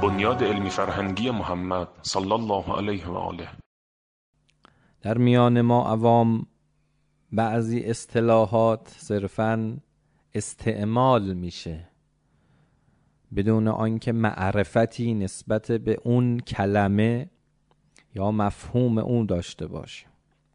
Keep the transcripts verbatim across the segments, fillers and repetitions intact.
بنیاد علمی فرهنگی محمد صلی الله علیه و آله. در میان ما عوام بعضی اصطلاحات صرفاً استعمال میشه بدون آنکه معرفتی نسبت به اون کلمه یا مفهوم اون داشته باشه.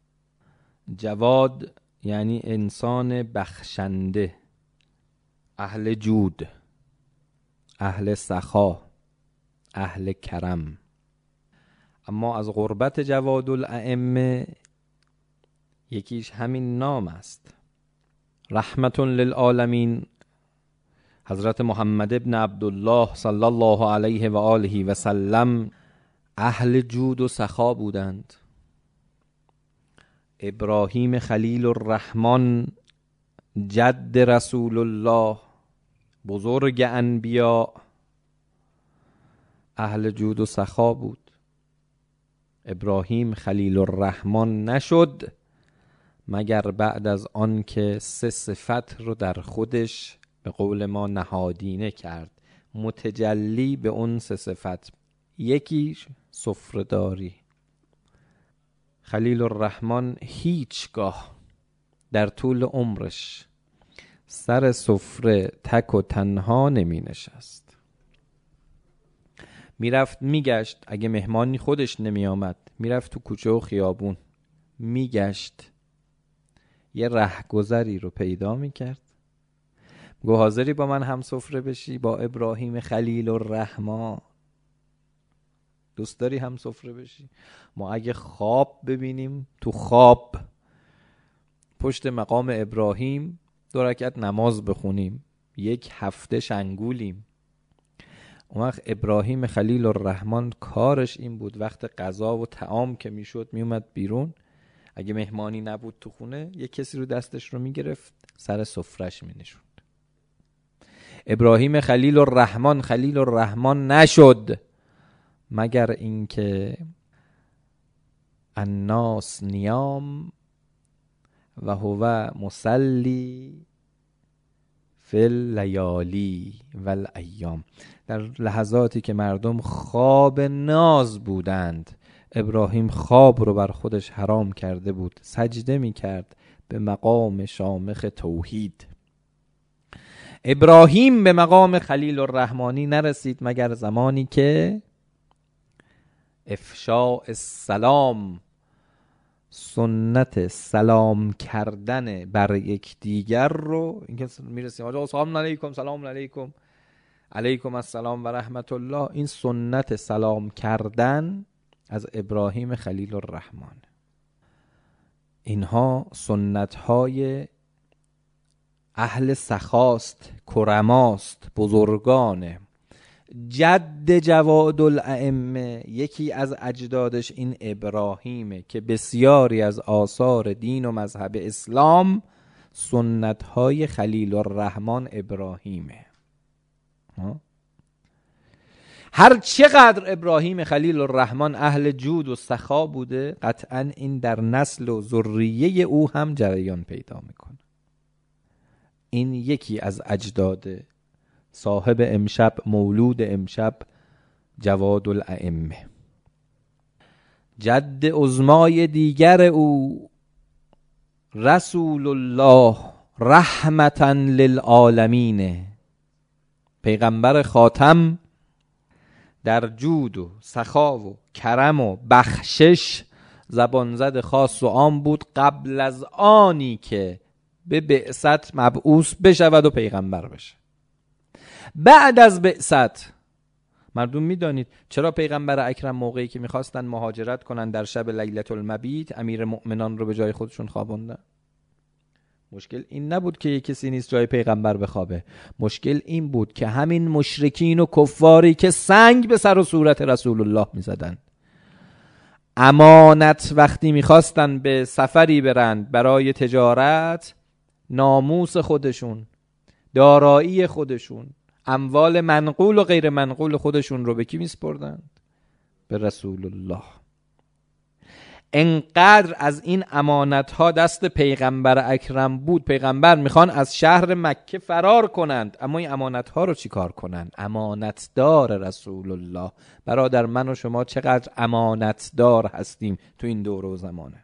جواد یعنی انسان بخشنده، اهل جود، اهل سخا، اهل کرم. اما از قربت جواد الائمه یکیش همین نام است. رحمت للعالمین حضرت محمد ابن عبدالله صلی الله علیه و آله و سلم اهل جود و سخا بودند. ابراهیم خلیل الرحمن جد رسول الله، بزرگ انبیا، اهل جود و سخا بود. ابراهیم خلیل الرحمن نشد مگر بعد از آن که سه صفت رو در خودش به قول ما نهادینه کرد، متجلی به اون سه صفت. یکیش سفره‌داری. خلیل الرحمن هیچگاه در طول عمرش سر سفره تک و تنها نمی نشست. میرفت میگشت، اگه مهمانی خودش نمی آمد میرفت تو کوچه و خیابون میگشت، یه رهگذری رو پیدا میکرد، گو حاضری با من هم سفره بشی؟ با ابراهیم خلیل الرحمن دوست داری هم سفره بشی؟ ما اگه خواب ببینیم تو خواب پشت مقام ابراهیم دو رکعت نماز بخونیم، یک هفته شنگولیم. اون وقت ابراهیم خلیل الرحمن کارش این بود وقت غذا و طعام که میشد میومد بیرون، اگه مهمانی نبود تو خونه یک کسی رو دستش رو میگرفت سر سفرش مینشوند. ابراهیم خلیل الرحمن خلیل الرحمن نشد مگر اینکه الناس نیام و هو مصلی فی اللیالی و الایام. در لحظاتی که مردم خواب ناز بودند ابراهیم خواب رو بر خودش حرام کرده بود، سجده می کرد به مقام شامخ توحید. ابراهیم به مقام خلیل الرحمنی نرسید مگر زمانی که افشاء السلام، سنت سلام کردن بر یکدیگر رو، اینکه میرسیم آقا سلام علیکم، سلام علیکم، علیکم السلام و رحمت الله، این سنت سلام کردن از ابراهیم خلیل الرحمن. اینها سنت های اهل سخاست، کرماست، بزرگانه. جد جواد الائمه یکی از اجدادش این ابراهیمه که بسیاری از آثار دین و مذهب اسلام سنت های خلیل الرحمن ابراهیمه. هر چقدر ابراهیم خلیل الرحمن اهل جود و سخا بوده قطعا این در نسل و ذریه او هم جریان پیدا میکنه. این یکی از اجداد صاحب امشب، مولود امشب، جواد الائمه. جد عظمای دیگر او رسول الله رحمتا للعالمین، پیغمبر خاتم در جود و سخا و کرم و بخشش زبانزد خاص و عام بود قبل از آنی که به بعثت مبعوث بشود و پیغمبر بشه. بعد از بعثت مردم میدانید چرا پیغمبر اکرم موقعی که میخواستن مهاجرت کنن در شب لیلة المبیت امیر مؤمنان رو به جای خودشون خوابوندن؟ مشکل این نبود که یک کسی نیست جای پیغمبر بخوابه، مشکل این بود که همین مشرکین و کفاری که سنگ به سر و صورت رسول الله میزدن، امانت وقتی میخواستن به سفری برند برای تجارت، ناموس خودشون، دارایی خودشون، اموال منقول و غیر منقول خودشون رو به کی میسپردند؟ به رسول الله. انقدر از این امانت ها دست پیغمبر اکرم بود، پیغمبر میخوان از شهر مکه فرار کنند، اما این امانت ها رو چی کار کنند؟ امانتدار رسول الله. برادر من و شما چقدر امانتدار هستیم تو این دور و زمانه؟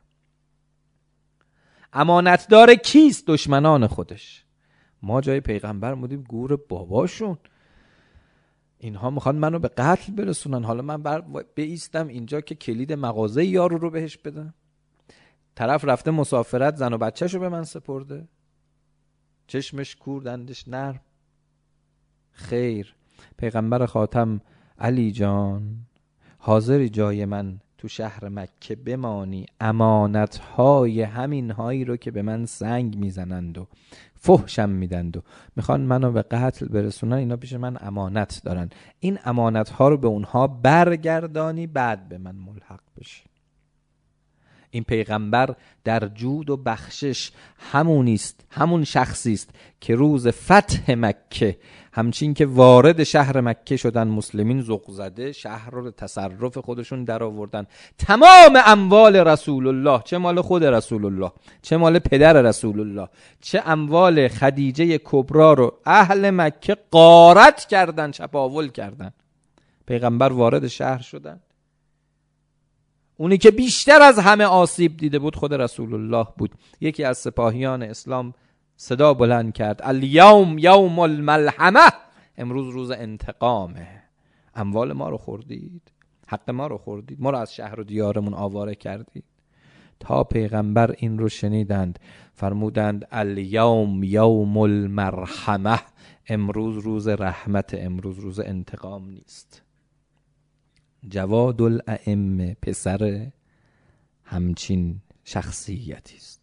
امانتدار کیست؟ دشمنان خودش. ما جای پیغمبر بودیم گور باباشون، اینها میخوان منو به قتل برسونن، حالا من بر بایستم اینجا که کلید مغازه یارو رو بهش بدم؟ طرف رفته مسافرت، زن و بچه‌شو به من سپرده، چشمش کور دندش نرم. خیر، پیغمبر خاتم: علی جان حاضری جای من تو شهر مکه بمانی، امانتهای همین هایی رو که به من سنگ میزنند و فحشم میدند و میخوان منو به قتل برسونن، اینا پیش من امانت دارن، این امانت ها رو به اونها برگردانی، بعد به من ملحق بشی. این پیغمبر در جود و بخشش همونیست، همون شخصیست که روز فتح مکه، همچین که وارد شهر مکه شدن مسلمین، ذوق زده شهر رو تصرف خودشون در آوردن. تمام اموال رسول الله، چه مال خود رسول الله، چه مال پدر رسول الله، چه اموال خدیجه کبرا رو اهل مکه غارت کردن، چپاول کردن. پیغمبر وارد شهر شدن، اونی که بیشتر از همه آسیب دیده بود خود رسول الله بود. یکی از سپاهیان اسلام صدا بلند کرد: الیوم یوم الملحمه، امروز روز انتقامه. اموال ما رو خوردید، حق ما رو خوردید، ما رو از شهر و دیارمون آواره کردید. تا پیغمبر این رو شنیدند فرمودند: الیوم یوم المرحمه، امروز روز رحمت، امروز روز انتقام نیست. جواد الائمه پسر همچین شخصیتی است.